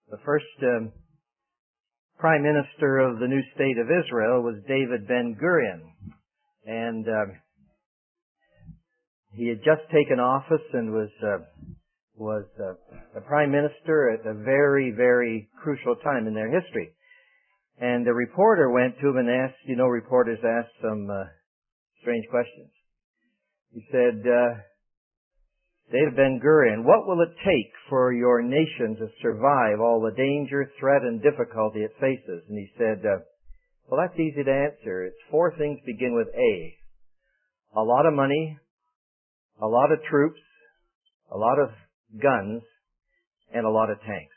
The first Prime Minister of the new state of Israel was David Ben-Gurion. And he had just taken office and was the Prime Minister at a very, very crucial time in their history. And a reporter went to him and asked, reporters ask some strange questions. He said, David Ben-Gurion, what will it take for your nation to survive all the danger, threat, and difficulty it faces? And he said, well, that's easy to answer. It's 4 things begin with A. A lot of money, a lot of troops, a lot of guns, and a lot of tanks.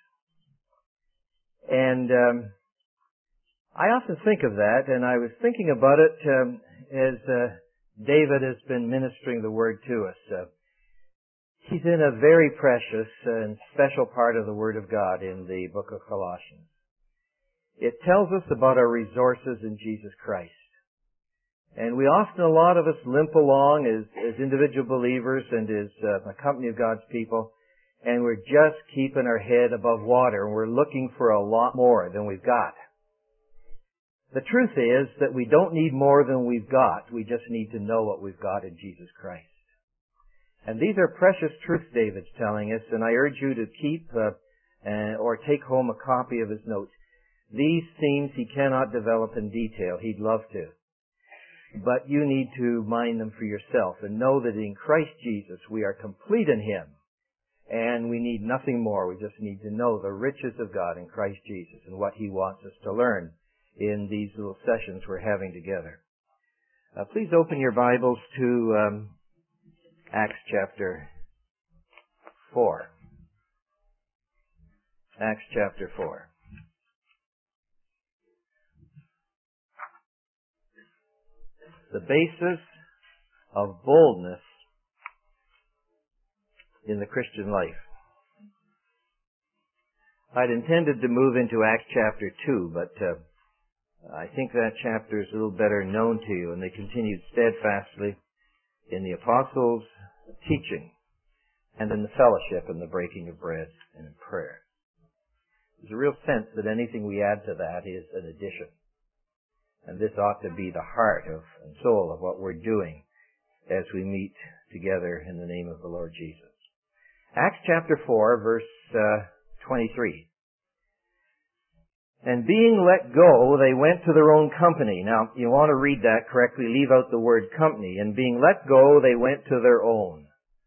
And I often think of that, and I was thinking about it as David has been ministering the Word to us. He's in a very precious and special part of the Word of God in the book of Colossians. It tells us about our resources in Jesus Christ. And we often, a lot of us, limp along as individual believers and as a company of God's people, and we're just keeping our head above water, and we're looking for a lot more than we've got. The truth is that we don't need more than we've got. We just need to know what we've got in Jesus Christ. And these are precious truths David's telling us, and I urge you to keep or take home a copy of his notes. These themes he cannot develop in detail. He'd love to. But you need to mind them for yourself and know that in Christ Jesus we are complete in Him, and we need nothing more. We just need to know the riches of God in Christ Jesus and what He wants us to learn in these little sessions we're having together. Please open your Bibles to Acts chapter 4. Acts chapter 4. The basis of boldness in the Christian life. I'd intended to move into Acts chapter 2, but I think that chapter is a little better known to you, and they continued steadfastly in the apostles' teaching and in the fellowship and the breaking of bread and in prayer. There's a real sense that anything we add to that is an addition. And this ought to be the heart and soul of what we're doing as we meet together in the name of the Lord Jesus. Acts chapter 4, verse 23. And being let go, they went to their own company. Now, you want to read that correctly, leave out the word company. And being let go, they went to their own,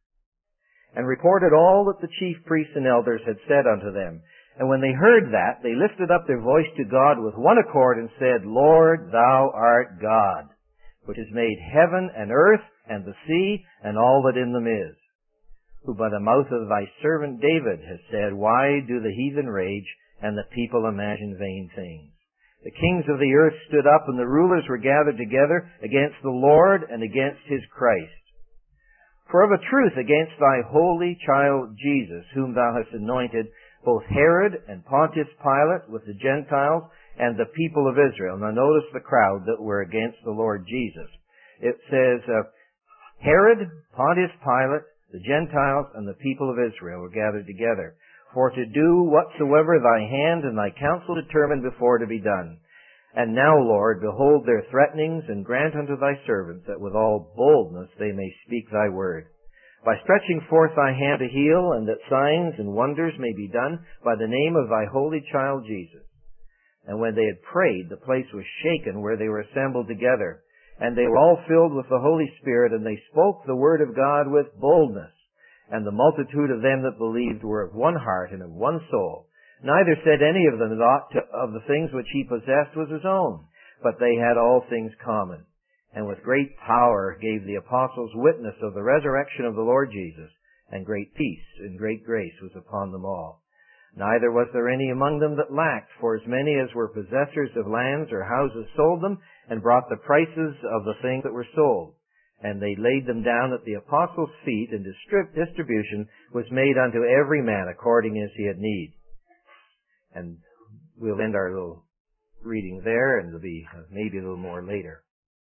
and reported all that the chief priests and elders had said unto them. And when they heard that, they lifted up their voice to God with one accord and said, Lord, Thou art God, which has made heaven and earth and the sea and all that in them is, who by the mouth of Thy servant David has said, Why do the heathen rage, and the people imagine vain things? The kings of the earth stood up, and the rulers were gathered together against the Lord and against His Christ. For of a truth against Thy holy child Jesus, whom Thou hast anointed, both Herod and Pontius Pilate with the Gentiles and the people of Israel. Now notice the crowd that were against the Lord Jesus. It says, Herod, Pontius Pilate, the Gentiles, and the people of Israel were gathered together, for to do whatsoever Thy hand and Thy counsel determined before to be done. And now, Lord, behold their threatenings, and grant unto Thy servants that with all boldness they may speak Thy word, by stretching forth Thy hand to heal, and that signs and wonders may be done by the name of Thy holy child Jesus. And when they had prayed, the place was shaken where they were assembled together. And they were all filled with the Holy Spirit, and they spoke the word of God with boldness. And the multitude of them that believed were of one heart and of one soul. Neither said any of them that aught of the things which he possessed was his own, but they had all things common. And with great power gave the apostles witness of the resurrection of the Lord Jesus, and great peace and great grace was upon them all. Neither was there any among them that lacked, for as many as were possessors of lands or houses sold them, and brought the prices of the things that were sold. And they laid them down at the apostles' feet, and distribution was made unto every man according as he had need. And we'll end our little reading there, and there'll be maybe a little more later.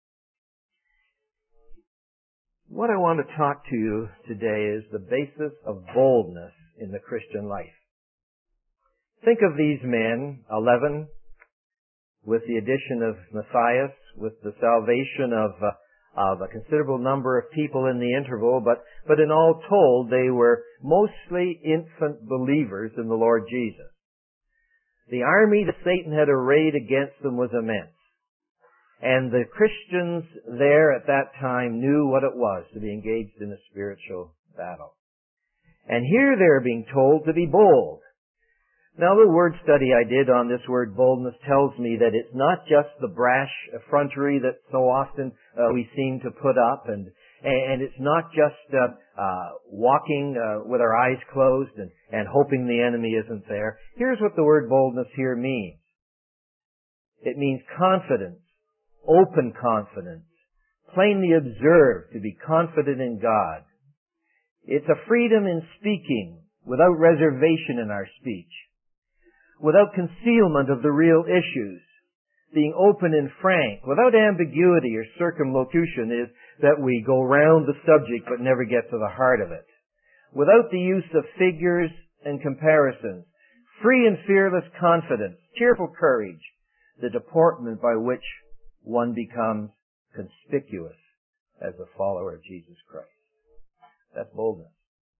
What I want to talk to you today is the basis of boldness in the Christian life. Think of these men, 11, with the addition of Matthias, with the salvation of a considerable number of people in the interval, but in all told, they were mostly infant believers in the Lord Jesus. The army that Satan had arrayed against them was immense. And the Christians there at that time knew what it was to be engaged in a spiritual battle. And here they're being told to be bold. Now the word study I did on this word boldness tells me that it's not just the brash effrontery that so often we seem to put up, and it's not just walking with our eyes closed and hoping the enemy isn't there. Here's what the word boldness here means. It means confidence, open confidence, plainly observed, to be confident in God. It's a freedom in speaking without reservation in our speech, without concealment of the real issues, being open and frank, without ambiguity or circumlocution, is that we go round the subject but never get to the heart of it, without the use of figures and comparisons, free and fearless confidence, cheerful courage, the deportment by which one becomes conspicuous as a follower of Jesus Christ. That's boldness.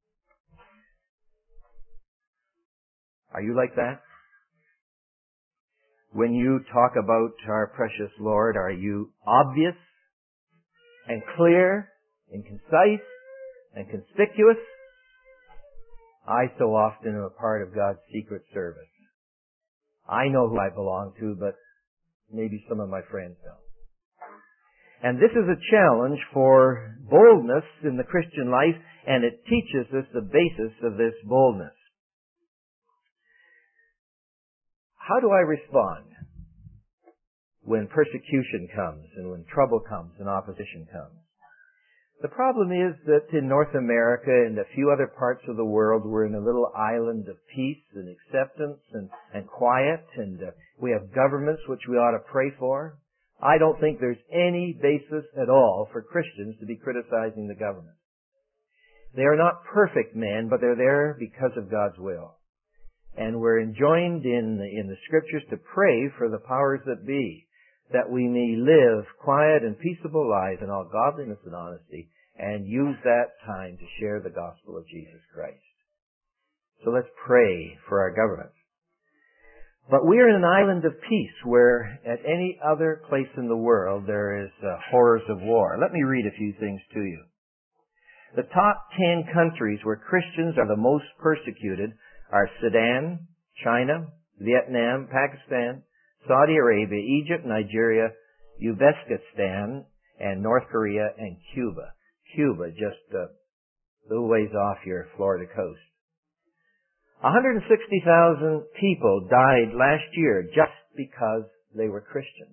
Are you like that? When you talk about our precious Lord, are you obvious and clear and concise and conspicuous? I so often am a part of God's secret service. I know who I belong to, but maybe some of my friends don't. And this is a challenge for boldness in the Christian life, and it teaches us the basis of this boldness. How do I respond when persecution comes and when trouble comes and opposition comes? The problem is that in North America and a few other parts of the world, we're in a little island of peace and acceptance and quiet, and we have governments which we ought to pray for. I don't think there's any basis at all for Christians to be criticizing the government. They are not perfect men, but they're there because of God's will. And we're enjoined in the Scriptures to pray for the powers that be, that we may live quiet and peaceable lives in all godliness and honesty, and use that time to share the gospel of Jesus Christ. So let's pray for our government. But we are in an island of peace where at any other place in the world there is horrors of war. Let me read a few things to you. The top 10 countries where Christians are the most persecuted are Sudan, China, Vietnam, Pakistan, Saudi Arabia, Egypt, Nigeria, Uzbekistan, and North Korea, and Cuba. Cuba, just a little ways off your Florida coast. 160,000 people died last year just because they were Christians.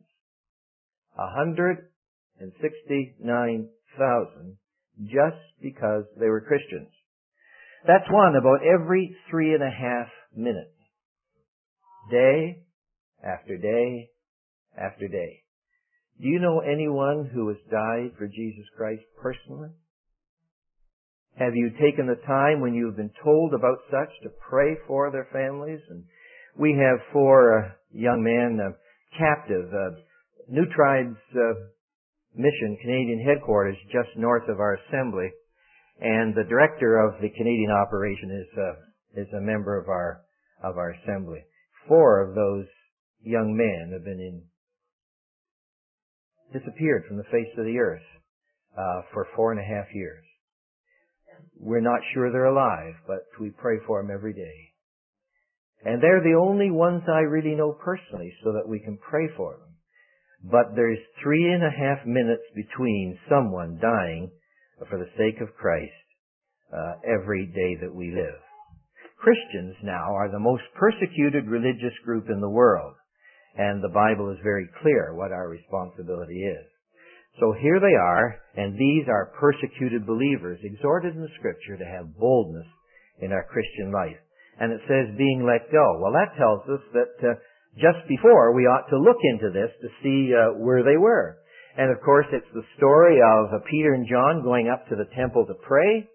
169,000 just because they were Christians. That's one about every 3.5 minutes. Day after day after day. Do you know anyone who has died for Jesus Christ personally? Have you taken the time when you've been told about such to pray for their families? And we have 4 young men captive. New Tribes Mission Canadian headquarters just north of our assembly, and the director of the Canadian operation is a member of our assembly. 4 of those young men have been disappeared from the face of the earth for 4.5 years. We're not sure they're alive, but we pray for them every day. And they're the only ones I really know personally so that we can pray for them. But there's 3.5 minutes between someone dying for the sake of Christ every day that we live. Christians now are the most persecuted religious group in the world, and the Bible is very clear what our responsibility is. So here they are, and these are persecuted believers, exhorted in the Scripture to have boldness in our Christian life. And it says being let go. Well, that tells us that just before we ought to look into this to see where they were. And of course, it's the story of Peter and John going up to the temple to pray,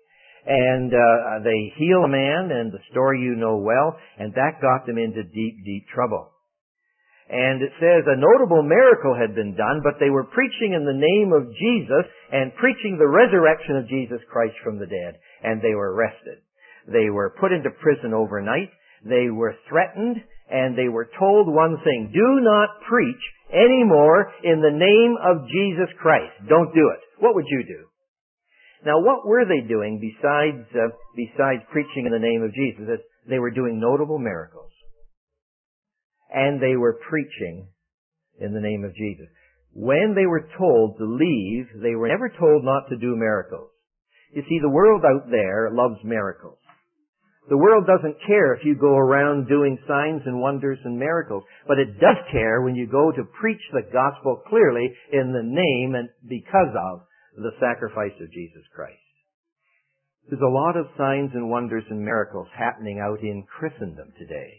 And they heal a man, and the story you know well, and that got them into deep, deep trouble. And it says a notable miracle had been done, but they were preaching in the name of Jesus and preaching the resurrection of Jesus Christ from the dead, and they were arrested. They were put into prison overnight. They were threatened, and they were told one thing: do not preach anymore in the name of Jesus Christ. Don't do it. What would you do? Now, what were they doing besides preaching in the name of Jesus? They were doing notable miracles. And they were preaching in the name of Jesus. When they were told to leave, they were never told not to do miracles. You see, the world out there loves miracles. The world doesn't care if you go around doing signs and wonders and miracles, but it does care when you go to preach the gospel clearly in the name and because of the sacrifice of Jesus Christ. There's a lot of signs and wonders and miracles happening out in Christendom today.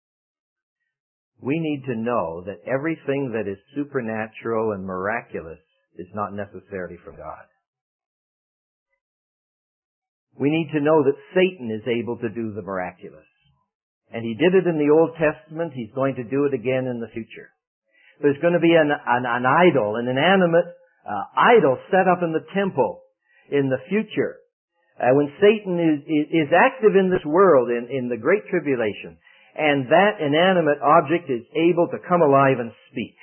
We need to know that everything that is supernatural and miraculous is not necessarily from God. We need to know that Satan is able to do the miraculous. And he did it in the Old Testament. He's going to do it again in the future. There's going to be an idol, an inanimate idol set up in the temple in the future. When Satan is active in this world in the Great Tribulation, and that inanimate object is able to come alive and speak.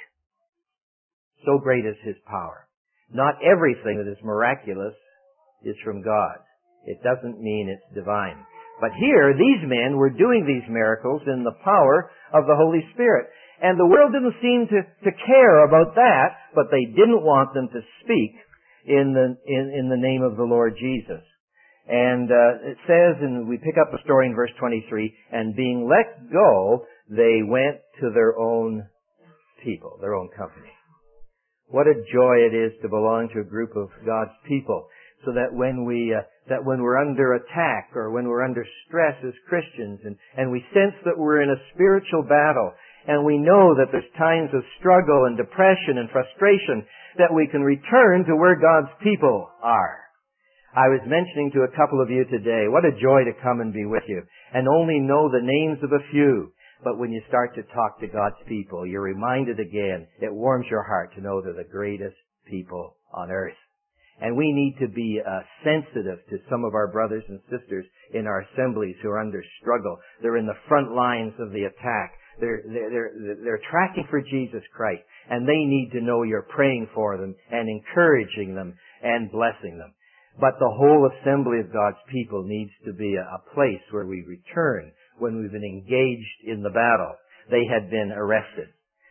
So great is his power. Not everything that is miraculous is from God. It doesn't mean it's divine. But here, these men were doing these miracles in the power of the Holy Spirit. And the world didn't seem to care about that, but they didn't want them to speak in the name of the Lord Jesus. And it says, and we pick up the story in verse 23, and being let go, they went to their own people, their own company. What a joy it is to belong to a group of God's people, so that when we're under attack or when we're under stress as Christians, and we sense that we're in a spiritual battle, and we know that there's times of struggle and depression and frustration, that we can return to where God's people are. I was mentioning to a couple of you today, what a joy to come and be with you, and only know the names of a few. But when you start to talk to God's people, you're reminded again, it warms your heart to know they're the greatest people on earth. And we need to be sensitive to some of our brothers and sisters in our assemblies who are under struggle. They're in the front lines of the attack. They're tracking for Jesus Christ, and they need to know you're praying for them and encouraging them and blessing them. But the whole assembly of God's people needs to be a place where we return when we've been engaged in the battle. They had been arrested.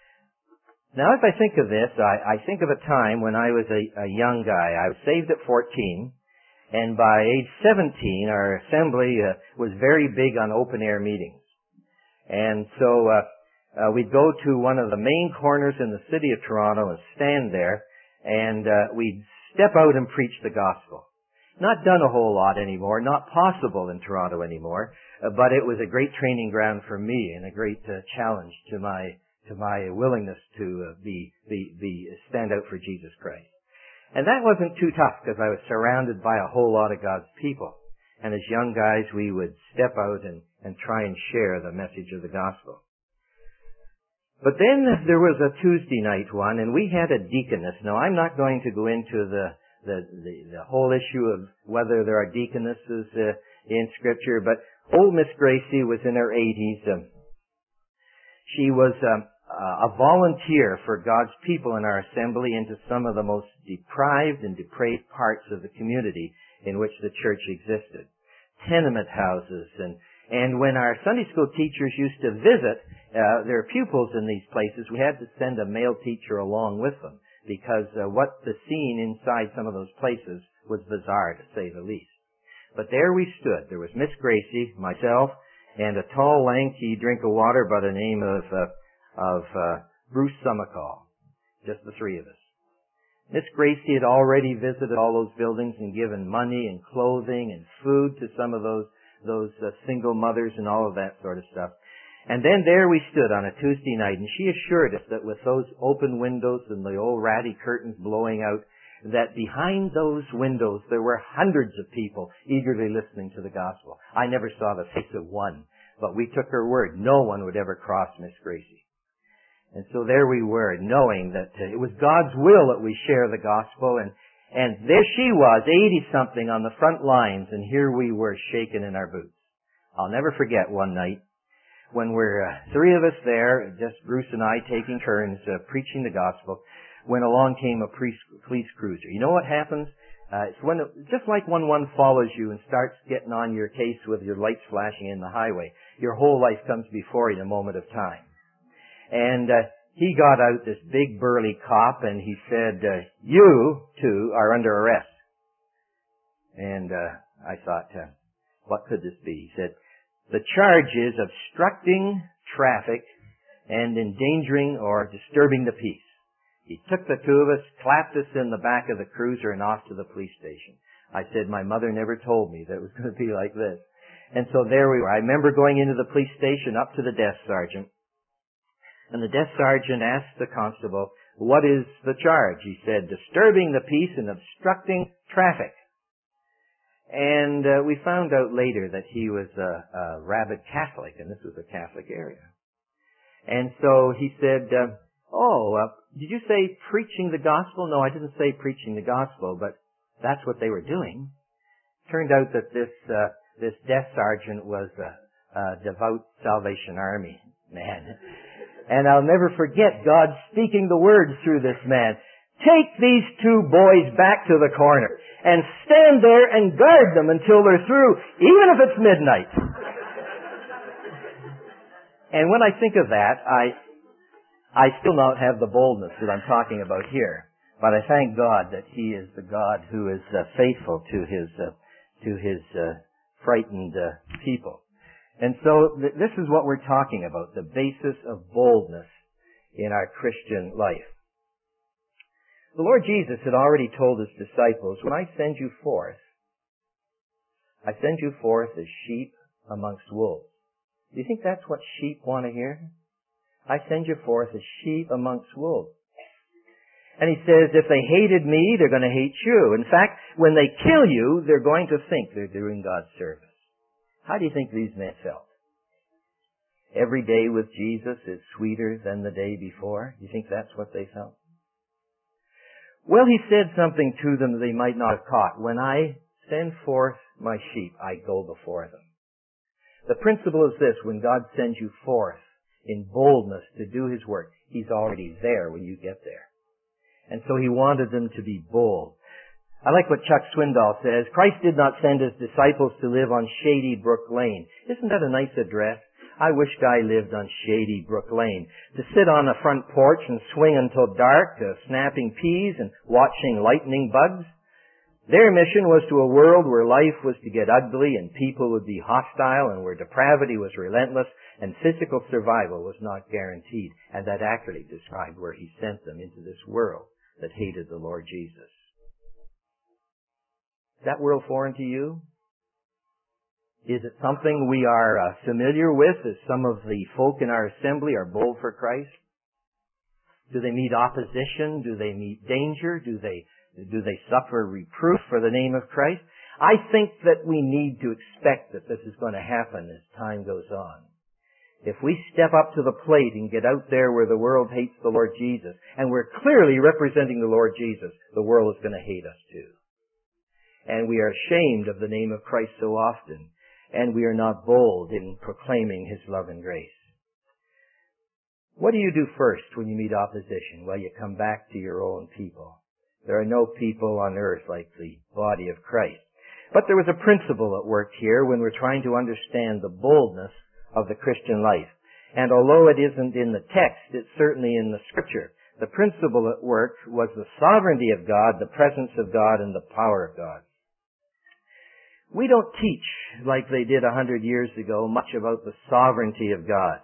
Now, as I think of this, I think of a time when I was a young guy. I was saved at 14, and by age 17, our assembly was very big on open-air meetings. And so we'd go to one of the main corners in the city of Toronto and stand there, and we'd step out and preach the gospel. Not done a whole lot anymore, not possible in Toronto anymore, but it was a great training ground for me and a great challenge to my willingness to stand out for Jesus Christ. And that wasn't too tough because I was surrounded by a whole lot of God's people. And as young guys, we would step out and try and share the message of the gospel. But then there was a Tuesday night one, and we had a deaconess. Now, I'm not going to go into the whole issue of whether there are deaconesses in Scripture, but old Miss Gracie was in her 80s. She was a volunteer for God's people in our assembly into some of the most deprived and depraved parts of the community in which the church existed. Tenement houses, and when our Sunday school teachers used to visit their pupils in these places, we had to send a male teacher along with them, because what the scene inside some of those places was bizarre, to say the least. But there we stood. There was Miss Gracie, myself, and a tall, lanky drink of water by the name of Bruce Sumacall. Just the three of us. Miss Gracie had already visited all those buildings and given money and clothing and food to some of those single mothers and all of that sort of stuff. And then there we stood on a Tuesday night, and she assured us that with those open windows and the old ratty curtains blowing out, that behind those windows there were hundreds of people eagerly listening to the gospel. I never saw the face of one, but we took her word. No one would ever cross Miss Gracie. And so there we were, knowing that it was God's will that we share the gospel, and there she was, 80-something on the front lines, and here we were shaking in our boots. I'll never forget one night when we're three of us there, just Bruce and I taking turns preaching the gospel, when along came a police cruiser. You know what happens? It's when just like when one follows you and starts getting on your case with your lights flashing in the highway, your whole life comes before you in a moment of time. And he got out, this big burly cop, and he said, "You two are under arrest." And I thought, what could this be? He said, "The charge is obstructing traffic and endangering or disturbing the peace." He took the two of us, clapped us in the back of the cruiser, and off to the police station. I said, my mother never told me that it was going to be like this. And so there we were. I remember going into the police station up to the desk sergeant. And the desk sergeant asked the constable, "What is the charge?" He said, "Disturbing the peace and obstructing traffic." And we found out later that he was a rabid Catholic, and this was a Catholic area. And so he said, did you say preaching the gospel? No, I didn't say preaching the gospel, but that's what they were doing. Turned out that this desk sergeant was a devout Salvation Army man. And I'll never forget God speaking the words through this man. "Take these two boys back to the corner and stand there and guard them until they're through, even if it's midnight." And when I think of that, I still don't have the boldness that I'm talking about here. But I thank God that He is the God who is faithful to His frightened people. And so this is what we're talking about, the basis of boldness in our Christian life. The Lord Jesus had already told His disciples, "When I send you forth as sheep amongst wolves." Do you think that's what sheep want to hear? I send you forth as sheep amongst wolves. And He says, if they hated me, they're going to hate you. In fact, when they kill you, they're going to think they're doing God's service. How do you think these men felt? Every day with Jesus is sweeter than the day before. Do you think that's what they felt? Well, He said something to them that they might not have caught. "When I send forth my sheep, I go before them." The principle is this: when God sends you forth in boldness to do His work, He's already there when you get there. And so He wanted them to be bold. I like what Chuck Swindoll says. Christ did not send His disciples to live on Shady Brook Lane. Isn't that a nice address? I wish Guy lived on Shady Brook Lane. To sit on a front porch and swing until dark, snapping peas and watching lightning bugs. Their mission was to a world where life was to get ugly and people would be hostile and where depravity was relentless and physical survival was not guaranteed. And that accurately described where He sent them, into this world that hated the Lord Jesus. Is that world foreign to you? Is it something we are familiar with, as some of the folk in our assembly are bold for Christ? Do they meet opposition? Do they meet danger? Do they suffer reproof for the name of Christ? I think that we need to expect that this is going to happen as time goes on. If we step up to the plate and get out there where the world hates the Lord Jesus, and we're clearly representing the Lord Jesus, the world is going to hate us too. And we are ashamed of the name of Christ so often, and we are not bold in proclaiming His love and grace. What do you do first when you meet opposition? Well, you come back to your own people. There are no people on earth like the body of Christ. But there was a principle at work here when we're trying to understand the boldness of the Christian life. And although it isn't in the text, it's certainly in the Scripture. The principle at work was the sovereignty of God, the presence of God, and the power of God. We don't teach, like they did 100 years ago, much about the sovereignty of God.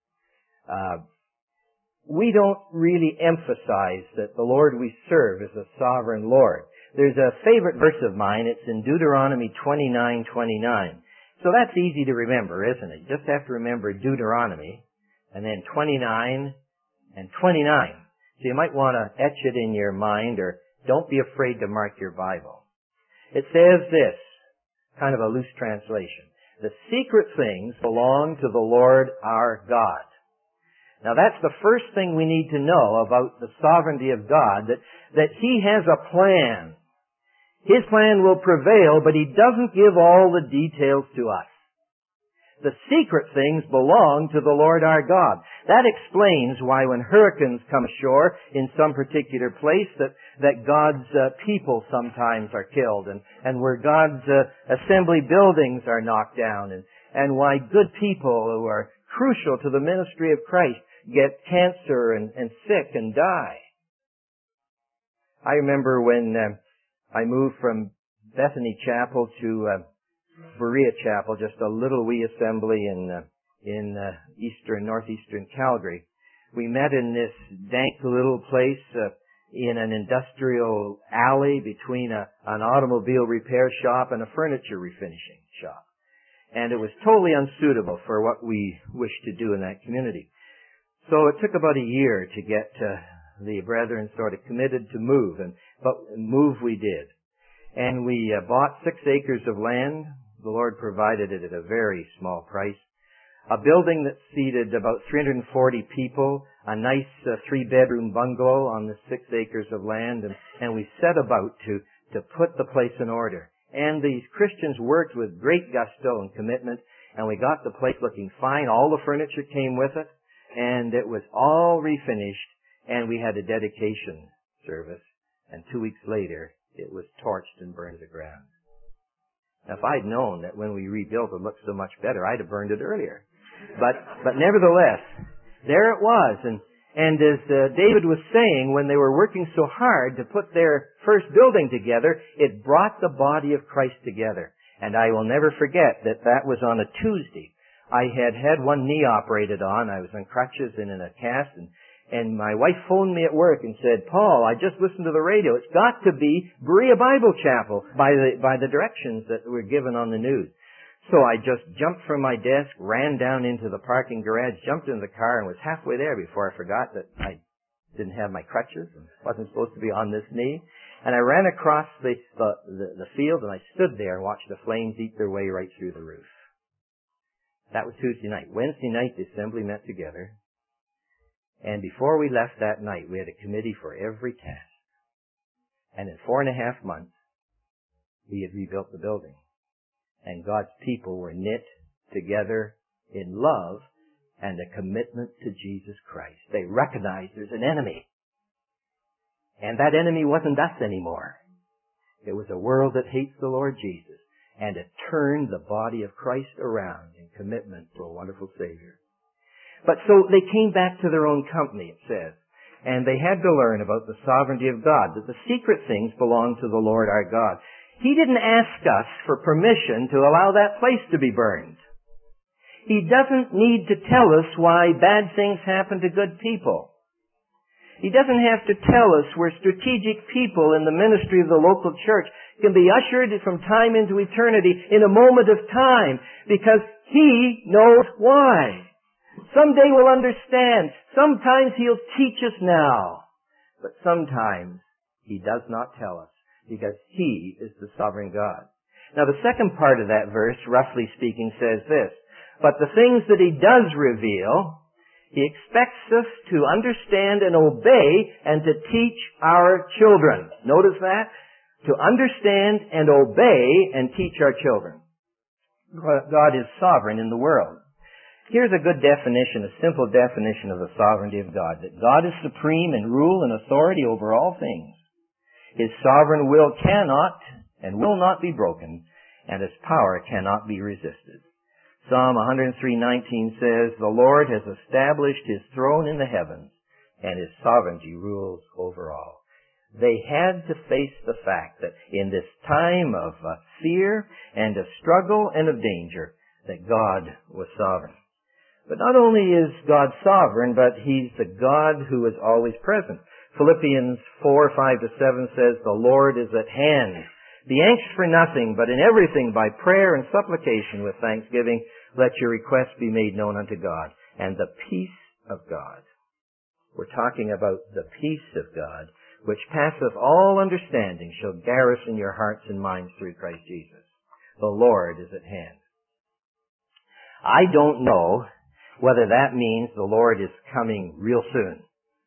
We don't really emphasize that the Lord we serve is a sovereign Lord. There's a favorite verse of mine. It's in Deuteronomy 29:29. So that's easy to remember, isn't it? You just have to remember Deuteronomy, and then 29 and 29. So you might want to etch it in your mind or Don't be afraid to mark your Bible. It says this, kind of a loose translation. The secret things belong to the Lord our God. Now that's the first thing we need to know about the sovereignty of God, that He has a plan. His plan will prevail, but He doesn't give all the details to us. The secret things belong to the Lord our God. That explains why when hurricanes come ashore in some particular place that God's people sometimes are killed and where God's assembly buildings are knocked down and why good people who are crucial to the ministry of Christ get cancer and sick and die. I remember when I moved from Bethany Chapel to Berea Chapel, just a little wee assembly in northeastern Calgary. We met in this dank little place in an industrial alley between an automobile repair shop and a furniture refinishing shop. And it was totally unsuitable for what we wished to do in that community. So it took about a year to get the brethren sort of committed to move, but move we did. And we bought 6 acres of land. The Lord provided it at a very small price. A building that seated about 340 people, a nice 3-bedroom bungalow on the 6 acres of land, and we set about to put the place in order. And these Christians worked with great gusto and commitment, and we got the place looking fine. All the furniture came with it, and it was all refinished, and we had a dedication service, and 2 weeks later, it was torched and burned to the ground. Now, if I'd known that when we rebuilt it looked so much better, I'd have burned it earlier. But nevertheless, there it was. And as David was saying, when they were working so hard to put their first building together, it brought the body of Christ together. And I will never forget that was on a Tuesday. I had one knee operated on. I was on crutches and in a cast, and my wife phoned me at work and said, "Paul, I just listened to the radio. It's got to be Berea Bible Chapel by the directions that were given on the news." So I just jumped from my desk, ran down into the parking garage, jumped in the car, and was halfway there before I forgot that I didn't have my crutches and wasn't supposed to be on this knee. And I ran across the field, and I stood there and watched the flames eat their way right through the roof. That was Tuesday night. Wednesday night, the assembly met together. And before we left that night, we had a committee for every task. And in 4.5 months, we had rebuilt the building. And God's people were knit together in love and a commitment to Jesus Christ. They recognized there's an enemy. And that enemy wasn't us anymore. It was a world that hates the Lord Jesus. And it turned the body of Christ around in commitment to a wonderful Savior. But so they came back to their own company, it says. And they had to learn about the sovereignty of God, that the secret things belong to the Lord our God. He didn't ask us for permission to allow that place to be burned. He doesn't need to tell us why bad things happen to good people. He doesn't have to tell us where strategic people in the ministry of the local church can be ushered from time into eternity in a moment of time, because He knows why. Someday we'll understand. Sometimes He'll teach us now. But sometimes He does not tell us, because He is the sovereign God. Now the second part of that verse, roughly speaking, says this: "But the things that He does reveal, He expects us to understand and obey and to teach our children." Notice that? To understand and obey and teach our children. God is sovereign in the world. Here's a good definition, a simple definition of the sovereignty of God. That God is supreme in rule and authority over all things. His sovereign will cannot and will not be broken, and His power cannot be resisted. Psalm 103:19 says, "The Lord has established His throne in the heavens, and His sovereignty rules over all." They had to face the fact that in this time of fear and of struggle and of danger, that God was sovereign. But not only is God sovereign, but He's the God who is always present. Philippians 4:5-7 says, "The Lord is at hand. Be anxious for nothing, but in everything by prayer and supplication with thanksgiving, let your requests be made known unto God. And the peace of God." We're talking about the peace of God, which passeth all understanding, shall garrison your hearts and minds through Christ Jesus. The Lord is at hand. I don't know whether that means the Lord is coming real soon.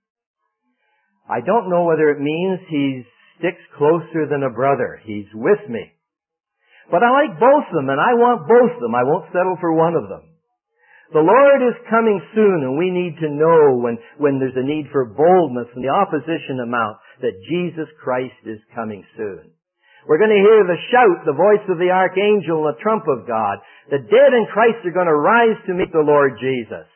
I don't know whether it means He sticks closer than a brother. He's with me. But I like both of them, and I want both of them. I won't settle for one of them. The Lord is coming soon, and we need to know when there's a need for boldness and the opposition amount that Jesus Christ is coming soon. We're going to hear the shout, the voice of the archangel, and the trump of God. The dead in Christ are going to rise to meet the Lord Jesus.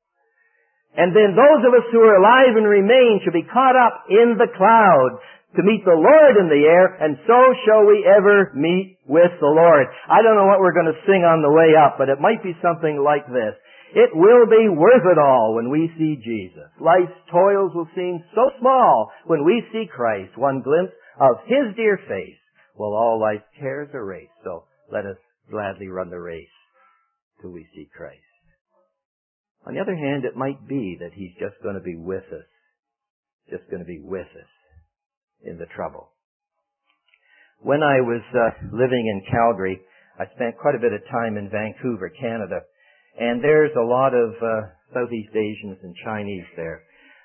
And then those of us who are alive and remain shall be caught up in the cloud to meet the Lord in the air, and so shall we ever meet with the Lord. I don't know what we're going to sing on the way up, but it might be something like this. It will be worth it all when we see Jesus. Life's toils will seem so small when we see Christ. One glimpse of His dear face will all life's cares erase. So let us gladly run the race till we see Christ. On the other hand, it might be that He's just going to be with us. Just going to be with us in the trouble. When I was living in Calgary, I spent quite a bit of time in Vancouver, Canada, and there's a lot of Southeast Asians and Chinese there.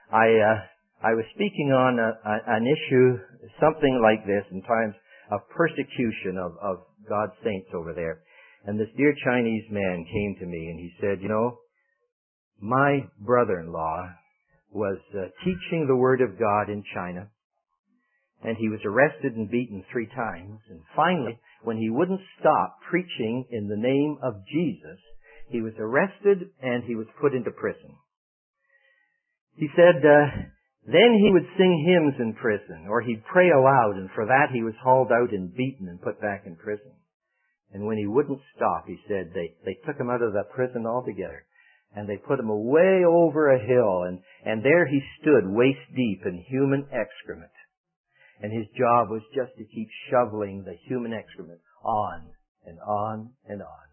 I was speaking on an issue, something like this, in times of persecution of God's saints over there. And this dear Chinese man came to me and he said, you know, my brother-in-law was teaching the Word of God in China, and he was arrested and beaten 3 times. And finally, when he wouldn't stop preaching in the name of Jesus, he was arrested and he was put into prison. He said, then he would sing hymns in prison, or he'd pray aloud, and for that he was hauled out and beaten and put back in prison. And when he wouldn't stop, he said, they took him out of that prison altogether, and they put him away over a hill, and there he stood waist deep in human excrement. And his job was just to keep shoveling the human excrement on and on and on.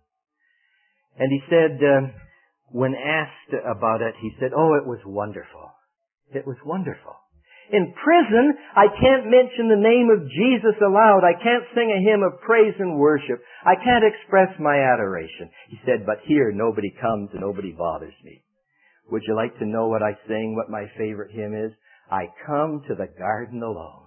And he said, when asked about it, he said, oh, it was wonderful. It was wonderful. In prison, I can't mention the name of Jesus aloud. I can't sing a hymn of praise and worship. I can't express my adoration. He said, but here nobody comes and nobody bothers me. Would you like to know what I sing, what my favorite hymn is? I come to the garden alone.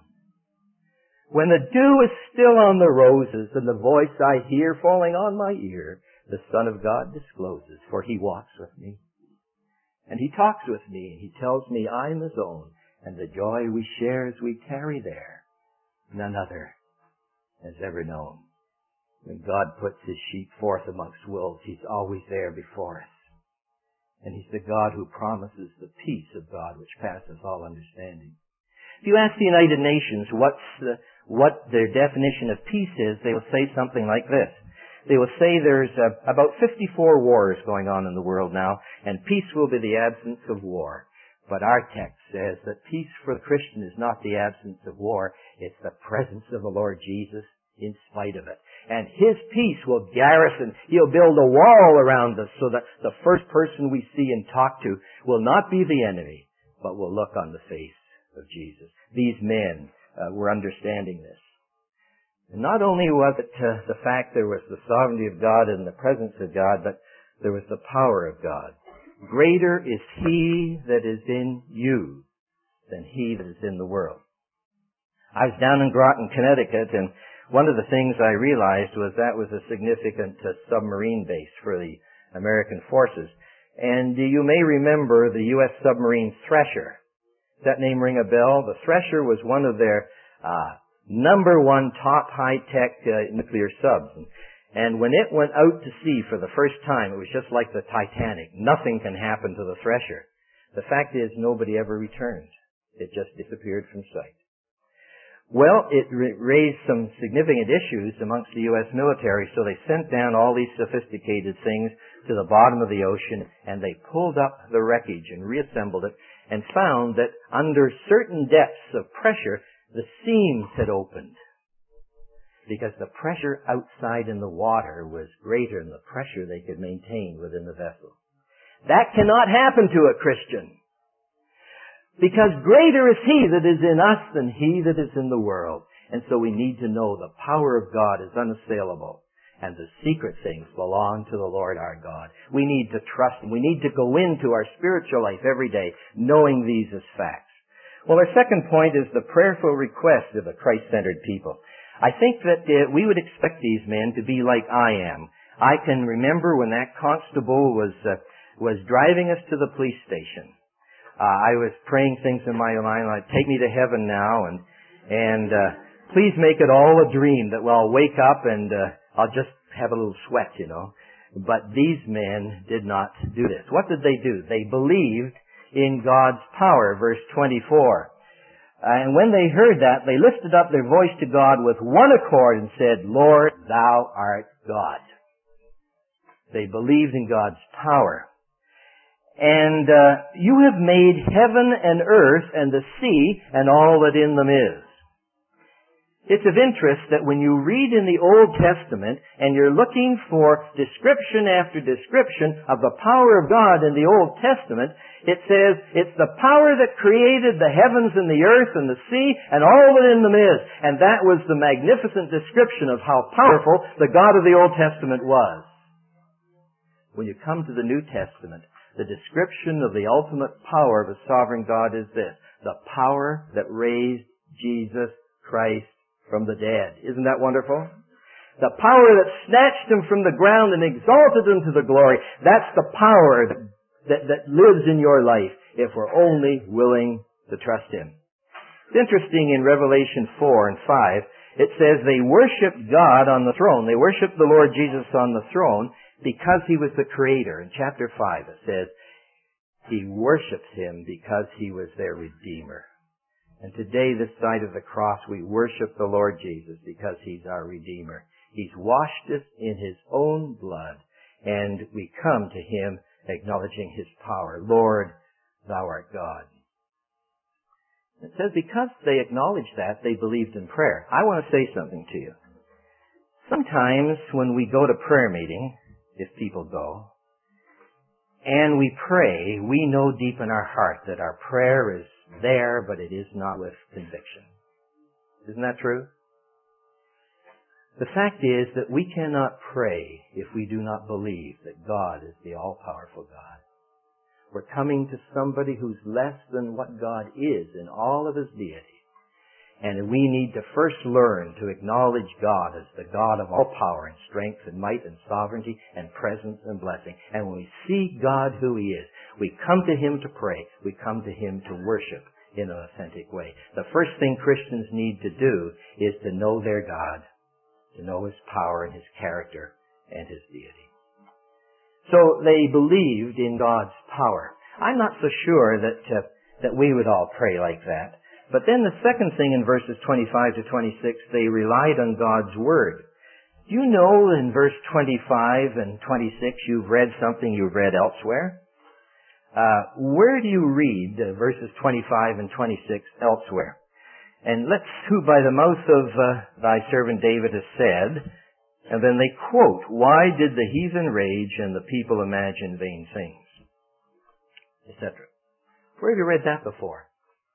When the dew is still on the roses and the voice I hear falling on my ear, the Son of God discloses, for He walks with me. And He talks with me, and He tells me I'm His own, and the joy we share as we tarry there, none other has ever known. When God puts His sheep forth amongst wolves, He's always there before us. And He's the God who promises the peace of God which passeth all understanding. If you ask the United Nations what their definition of peace is, they will say something like this. They will say there's about 54 wars going on in the world now, and peace will be the absence of war. But our text says that peace for the Christian is not the absence of war, it's the presence of the Lord Jesus in spite of it. And His peace will garrison, He'll build a wall around us so that the first person we see and talk to will not be the enemy, but will look on the face of Jesus. These men were understanding this. And not only was it the fact there was the sovereignty of God and the presence of God, but there was the power of God. Greater is He that is in you than he that is in the world. I was down in Groton, Connecticut, and one of the things I realized was that was a significant submarine base for the American forces. And you may remember the U.S. submarine Thresher. Does that name ring a bell? The Thresher was one of their number one top high-tech nuclear subs. And when it went out to sea for the first time, it was just like the Titanic. Nothing can happen to the Thresher. The fact is, nobody ever returned. It just disappeared from sight. Well, it raised some significant issues amongst the U.S. military, so they sent down all these sophisticated things to the bottom of the ocean, and they pulled up the wreckage and reassembled it, and found that under certain depths of pressure, the seams had opened, because the pressure outside in the water was greater than the pressure they could maintain within the vessel. That cannot happen to a Christian. Because greater is He that is in us than he that is in the world. And so we need to know the power of God is unassailable. And the secret things belong to the Lord our God. We need to trust Him. We need to go into our spiritual life every day knowing these as facts. Well, our second point is the prayerful request of a Christ-centered people. I think that we would expect these men to be like I am. I can remember when that constable was driving us to the police station. I was praying things in my mind like, take me to heaven now, and please make it all a dream that I'll wake up and I'll just have a little sweat, you know. But these men did not do this. What did they do? They believed in God's power, verse 24. And when they heard that, they lifted up their voice to God with one accord and said, Lord, Thou art God. They believed in God's power. And you have made heaven and earth and the sea and all that in them is. It's of interest that when you read in the Old Testament and you're looking for description after description of the power of God in the Old Testament, it says it's the power that created the heavens and the earth and the sea and all that in them is. And that was the magnificent description of how powerful the God of the Old Testament was. When you come to the New Testament, the description of the ultimate power of a sovereign God is this: the power that raised Jesus Christ from the dead. Isn't that wonderful? The power that snatched Him from the ground and exalted Him to the glory. That's the power that lives in your life if we're only willing to trust Him. It's interesting in Revelation 4 and 5, it says they worshiped God on the throne. They worshiped the Lord Jesus on the throne because He was the Creator. In chapter 5 it says, He worships Him because He was their Redeemer. And today, this side of the cross, we worship the Lord Jesus because He's our Redeemer. He's washed us in His own blood, and we come to Him acknowledging His power. Lord, Thou art God. It says because they acknowledged that, they believed in prayer. I want to say something to you. Sometimes when we go to prayer meeting, if people go, and we pray, we know deep in our heart that our prayer is there, but it is not with conviction. Isn't that true? The fact is that we cannot pray if we do not believe that God is the all-powerful God. We're coming to somebody who's less than what God is in all of His deity. And we need to first learn to acknowledge God as the God of all power and strength and might and sovereignty and presence and blessing. And when we see God who He is, we come to Him to pray. We come to Him to worship in an authentic way. The first thing Christians need to do is to know their God, to know His power and His character and His deity. So they believed in God's power. I'm not so sure that we would all pray like that. But then the second thing in verses 25 to 26, they relied on God's Word. Do you know in verse 25 and 26 you've read something you've read elsewhere? Where do you read verses 25 and 26 elsewhere? And let's, who by the mouth of thy servant David has said, and then they quote, why did the heathen rage and the people imagine vain things? Etc. Where have you read that before?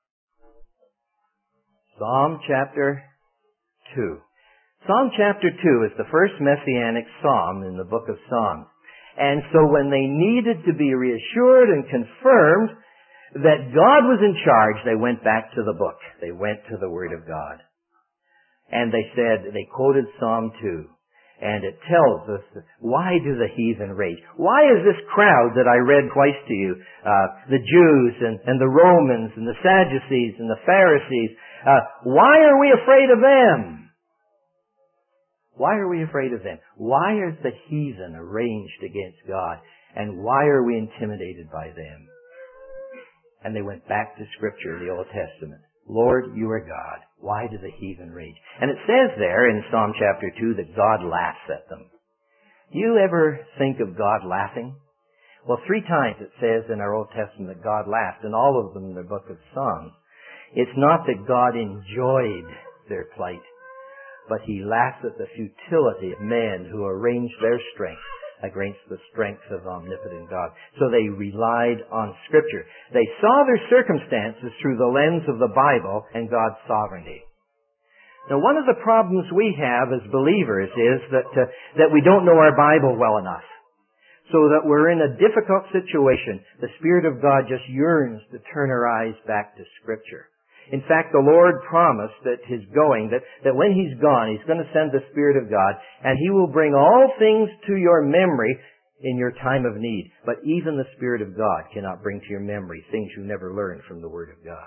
Psalm chapter 2. Psalm chapter 2 is the first messianic psalm in the book of Psalms. And so when they needed to be reassured and confirmed that God was in charge, they went back to the book. They went to the Word of God. And they quoted Psalm 2. And it tells us, why do the heathen rage? Why is this crowd that I read twice to you, the Jews and the Romans and the Sadducees and the Pharisees, why are we afraid of them? Why are we afraid of them? Why is the heathen arranged against God? And why are we intimidated by them? And they went back to Scripture in the Old Testament. Lord, you are God. Why do the heathen rage? And it says there in Psalm chapter 2 that God laughs at them. Do you ever think of God laughing? Well, 3 times it says in our Old Testament that God laughed, and all of them in the book of Psalms. It's not that God enjoyed their plight, but He laughs at the futility of men who arrange their strength against the strength of omnipotent God. So they relied on Scripture. They saw their circumstances through the lens of the Bible and God's sovereignty. Now, one of the problems we have as believers is that we don't know our Bible well enough. So that we're in a difficult situation. The Spirit of God just yearns to turn our eyes back to Scripture. In fact, the Lord promised that His going, that when He's gone, He's going to send the Spirit of God, and He will bring all things to your memory in your time of need. But even the Spirit of God cannot bring to your memory things you never learned from the Word of God.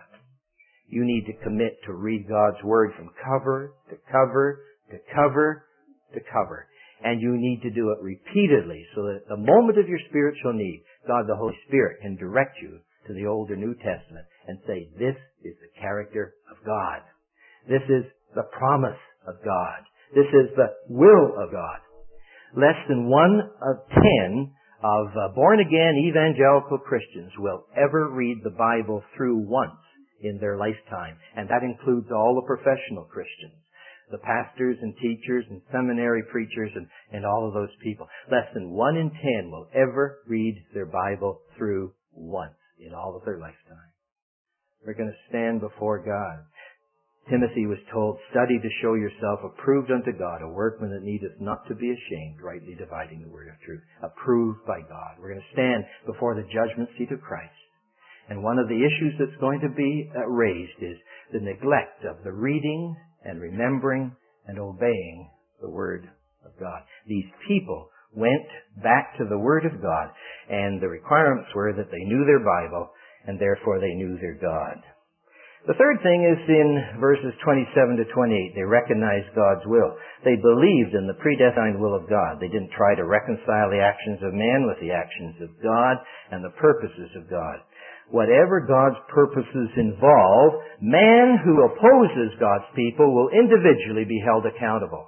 You need to commit to read God's Word from cover to cover to cover to cover. And you need to do it repeatedly so that at the moment of your spiritual need, God the Holy Spirit can direct you to the Old or New Testament and say, this is the character of God. This is the promise of God. This is the will of God. Less than 1 of 10 of born-again evangelical Christians will ever read the Bible through once in their lifetime. And that includes all the professional Christians, the pastors and teachers and seminary preachers and all of those people. Less than 1 in 10 will ever read their Bible through once in all of their lifetime. We're going to stand before God. Timothy was told, study to show yourself approved unto God, a workman that needeth not to be ashamed, rightly dividing the word of truth. Approved by God. We're going to stand before the judgment seat of Christ. And one of the issues that's going to be raised is the neglect of the reading and remembering and obeying the Word of God. These people went back to the Word of God, and the requirements were that they knew their Bible, and therefore they knew their God. The third thing is in verses 27 to 28. They recognized God's will. They believed in the predestined will of God. They didn't try to reconcile the actions of man with the actions of God and the purposes of God. Whatever God's purposes involve, man who opposes God's people will individually be held accountable.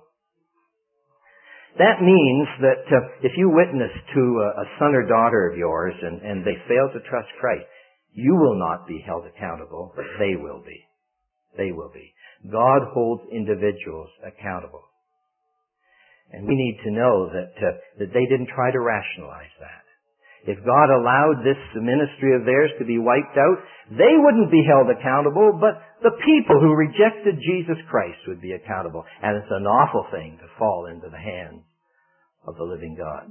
That means that if you witness to a son or daughter of yours and they fail to trust Christ, you will not be held accountable, but they will be. They will be. God holds individuals accountable. And we need to know that they didn't try to rationalize that. If God allowed this ministry of theirs to be wiped out, they wouldn't be held accountable, but the people who rejected Jesus Christ would be accountable. And it's an awful thing to fall into the hands of the living God.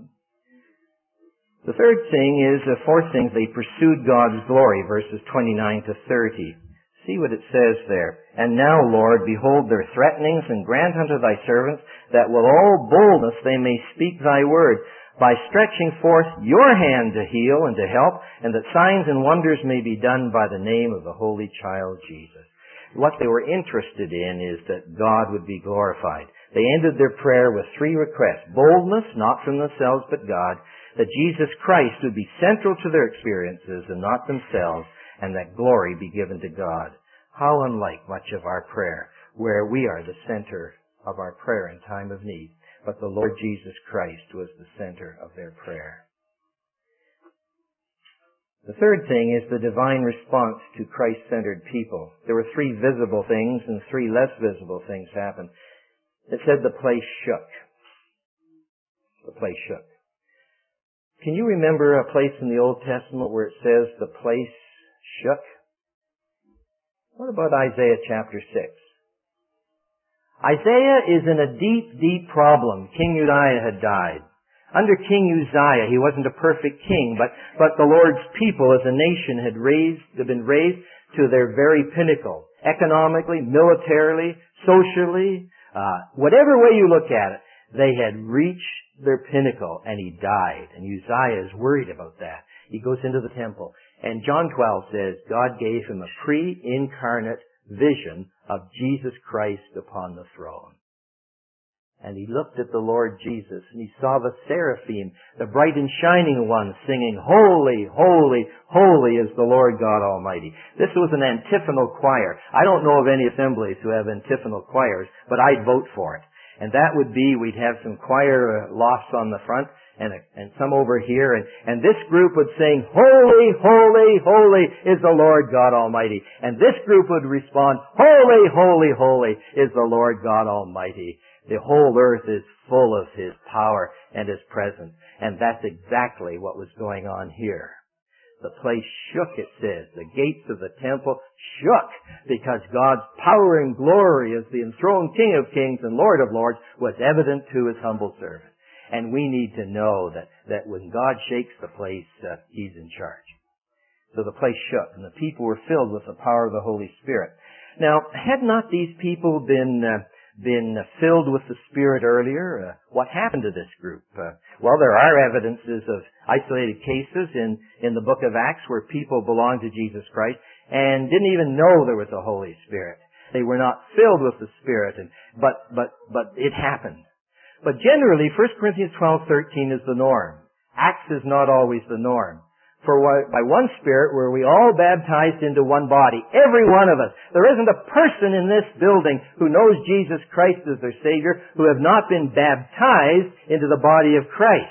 The fourth thing, they pursued God's glory, verses 29 to 30. See what it says there. And now, Lord, behold their threatenings, and grant unto thy servants that with all boldness they may speak thy word, by stretching forth your hand to heal and to help, and that signs and wonders may be done by the name of the Holy Child Jesus. What they were interested in is that God would be glorified. They ended their prayer with 3 requests. Boldness, not from themselves but God, that Jesus Christ would be central to their experiences and not themselves, and that glory be given to God. How unlike much of our prayer, where we are the center of our prayer in time of need. But the Lord Jesus Christ was the center of their prayer. The third thing is the divine response to Christ-centered people. There were 3 visible things and 3 less visible things happened. It said the place shook. The place shook. Can you remember a place in the Old Testament where it says the place shook? What about Isaiah chapter 6? Isaiah is in a deep, deep problem. King Uzziah had died. Under King Uzziah, he wasn't a perfect king, but the Lord's people as a nation had been raised to their very pinnacle. Economically, militarily, socially, whatever way you look at it, they had reached their pinnacle, and he died. And Uzziah is worried about that. He goes into the temple. And John 12 says, God gave him a pre-incarnate vision of Jesus Christ upon the throne. And he looked at the Lord Jesus, and he saw the seraphim, the bright and shining ones, singing, Holy, holy, holy is the Lord God Almighty. This was an antiphonal choir. I don't know of any assemblies who have antiphonal choirs, but I'd vote for it. And that would be, we'd have some choir lofts on the front, and some over here, and this group would sing, Holy, holy, holy is the Lord God Almighty. And this group would respond, Holy, holy, holy is the Lord God Almighty. The whole earth is full of His power and His presence. And that's exactly what was going on here. The place shook, it says. The gates of the temple shook because God's power and glory as the enthroned King of Kings and Lord of Lords was evident to His humble servant. And we need to know that when God shakes the place, He's in charge. So the place shook and the people were filled with the power of the Holy Spirit. Now, had not these people been filled with the Spirit earlier? What happened to this group? Well, there are evidences of isolated cases in the book of Acts where people belonged to Jesus Christ and didn't even know there was a Holy Spirit. They were not filled with the Spirit, but it happened. But generally, 1 Corinthians 12:13 is the norm. Acts is not always the norm. For by one Spirit were we all baptized into one body, every one of us. There isn't a person in this building who knows Jesus Christ as their Savior who have not been baptized into the body of Christ.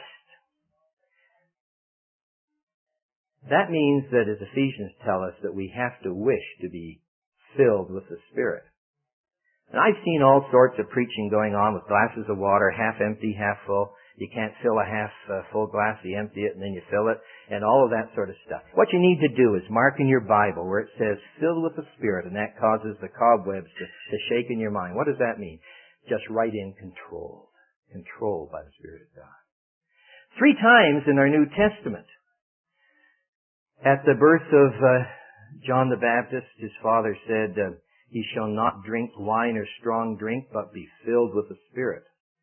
That means that, as Ephesians tell us, that we have to wish to be filled with the Spirit. And I've seen all sorts of preaching going on with glasses of water, half empty, half full. You can't fill a half full glass, you empty it and then you fill it, and all of that sort of stuff. What you need to do is mark in your Bible where it says filled with the Spirit, and that causes the cobwebs to shake in your mind. What does that mean? Just write in controlled. Controlled by the Spirit of God. 3 times in our New Testament, at the birth of John the Baptist, his father said, he shall not drink wine or strong drink, but be filled with the Spirit.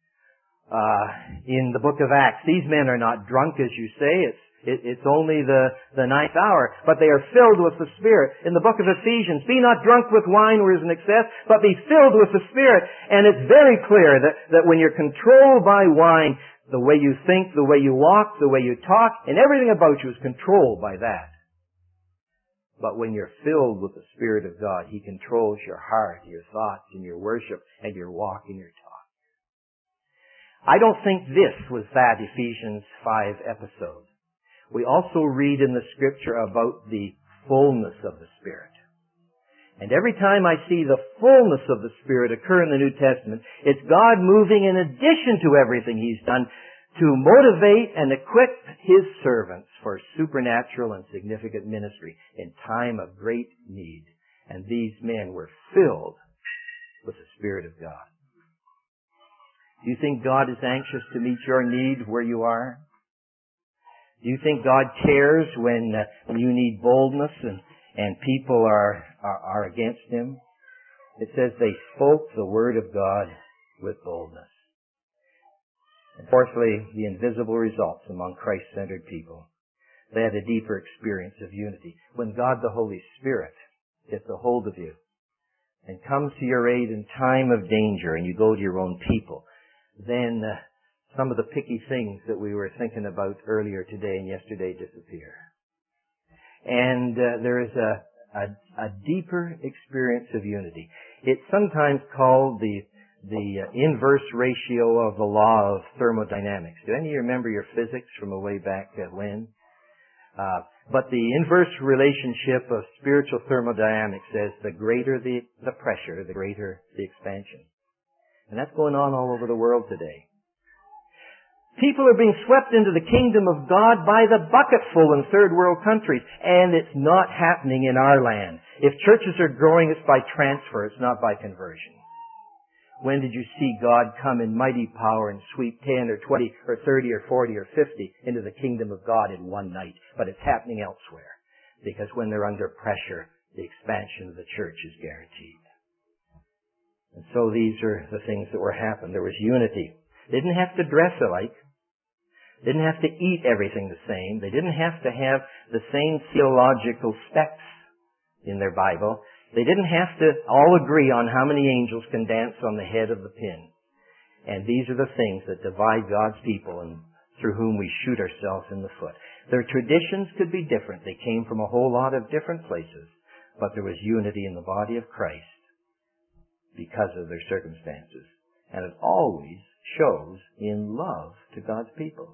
In the book of Acts, these men are not drunk, as you say. It's only the 9th hour, but they are filled with the Spirit. In the book of Ephesians, be not drunk with wine where is an excess, but be filled with the Spirit. And it's very clear that when you're controlled by wine, the way you think, the way you walk, the way you talk, and everything about you is controlled by that. But when you're filled with the Spirit of God, He controls your heart, your thoughts, and your worship, and your walk and your talk. I don't think this was that Ephesians 5 episode. We also read in the Scripture about the fullness of the Spirit. And every time I see the fullness of the Spirit occur in the New Testament, it's God moving in addition to everything He's done to motivate and equip His servants for supernatural and significant ministry in time of great need. And these men were filled with the Spirit of God. Do you think God is anxious to meet your need where you are? Do you think God cares when you need boldness and people are against Him? It says they spoke the Word of God with boldness. And fourthly, the invisible results among Christ-centered people. They had a deeper experience of unity. When God the Holy Spirit gets a hold of you and comes to your aid in time of danger and you go to your own people, then some of the picky things that we were thinking about earlier today and yesterday disappear. And there is a deeper experience of unity. It's sometimes called the inverse ratio of the law of thermodynamics. Do any of you remember your physics from a way back when? But the inverse relationship of spiritual thermodynamics says the greater the pressure, the greater the expansion. And that's going on all over the world today. People are being swept into the kingdom of God by the bucketful in third world countries, and it's not happening in our land. If churches are growing, it's by transfer, it's not by conversion. When did you see God come in mighty power and sweep 10 or 20 or 30 or 40 or 50 into the kingdom of God in one night? But it's happening elsewhere. Because when they're under pressure, the expansion of the church is guaranteed. And so these are the things that were happening. There was unity. They didn't have to dress alike. They didn't have to eat everything the same. They didn't have to have the same theological specs in their Bible. They didn't have to all agree on how many angels can dance on the head of the pin. And these are the things that divide God's people and through whom we shoot ourselves in the foot. Their traditions could be different. They came from a whole lot of different places. But there was unity in the body of Christ because of their circumstances. And it always shows in love to God's people.